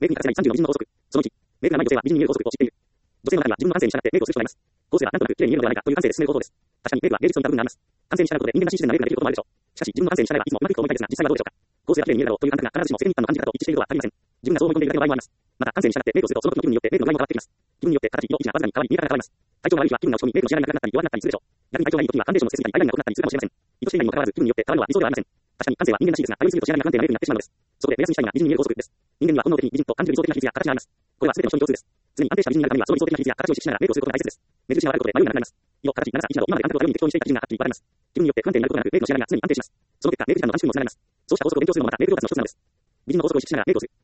メイクに欠かせない30の美人の法則。その1、メイクがない女性は美人に見える法則を知っている。女性の中には自分の感性に従ってメイクをする人がいます。後世はなんとなく綺麗に見えるのではないかという感性で進める方法です。確かにメイクは芸術の類に多分があります。感性に従うことで人間らしい自然なメイクができることもあるでしょう。しかし自分の感性に従えばいつもうまくいくと思いたいですが、実際はどうでしょうか。後世は綺麗に見えるだろうという感覚が必ずしも世間一般の感じ方と一致しているとは限りません。自分がそう思い込んでいるだけの場合もあります。また感性に従ってメイクをするとその時の気分によってメイクの具合も変わってきます。気分によって形、色、位置がわずかに変わり見え方が変わります。体調が悪い日は気分が落ち込みメイクの仕上がりがなくなったり弱くなったりするでしょう。逆に体調がいい時はファンデーションのつけすぎたりアイライナーが濃くなったりするかもしれません。意図していないにもかかわらず気分によって変わるのは理想ではありません。確かに感性は人間らしいですが、迷いすぎると仕上がりが不安定なメイクになってしまうのです。そこで目安にしたいのが美人に見える法則です。人間には本能的に美人と感じる理想的な比率や形があります。これは全ての人に共通です。常に安定した美人になるためにはその理想的な比率や形を意識しながらメイクをすることが大切です。目印が悪いことで迷いがなくなります。色、形、長さ、位置など今まで感覚とはように適当にしていた美人がはっきり分かれます。気分によって不安定になることなくメイクの仕上がりが常に安定します。その結果、メイク時間の短縮にもつながります。そうした法則を勉強するのもまたメイク上達の一つなのです。美人の法則を意識しながらメイクをする。